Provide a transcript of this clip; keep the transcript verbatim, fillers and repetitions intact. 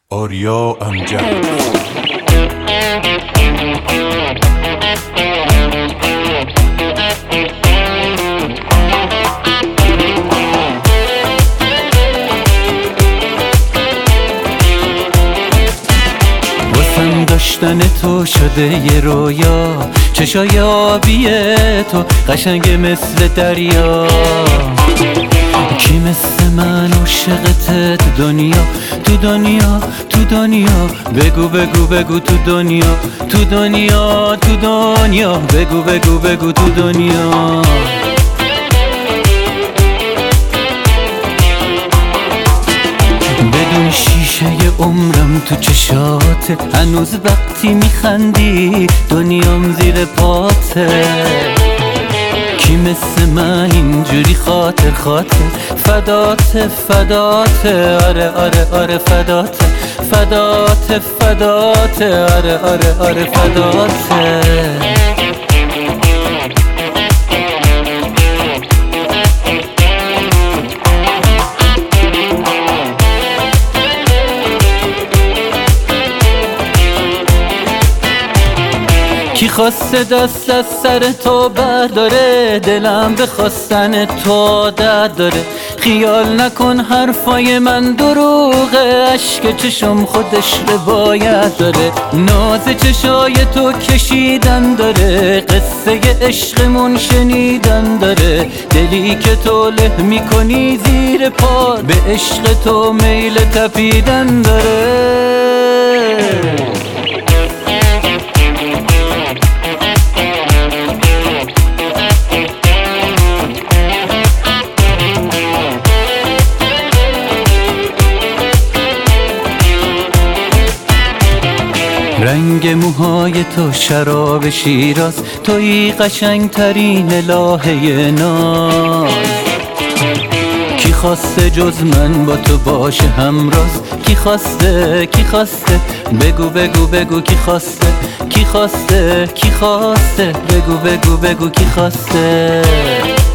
آریا امجد. واسم داشتن تو شده یه رویا، چشای آبی تو قشنگ مثل دریا. کی مثل من عاشقته تو دنیا، تو دنیا، تو دنیا. بگو بگو بگو تو دنیا، تو دنیا، تو دنیا. بگو بگو بگو تو دنیا. بدون شیشه عمرم تو چشاته، هنوز وقتی میخندی دنیام زیر پاته. کی مثل من اینجوری خاطر خاطر فداته فداته. آره آره آره فداته فداته فداته. آره آره آره فداته. کی خواسته دست از سر تو برداره، دلم به خواستن تو عادت داره. خیال نکن حرفای من دروغه، اشک چشم خودش روایت داره. ناز چشای تو کشیدن داره، قصه عشقمون شنیدن داره. دلی که تو له میکنی زیر پا، به عشق تو میل تپیدن داره. رنگ موهای تو شراب شیراز، توی قشنگ ترین الهه ناز. کی خواسته جز من با تو باشه همراز، کی خواسته کی خواسته. بگو بگو بگو کی خواسته کی خواسته کی خواسته. بگو بگو بگو کی خواسته.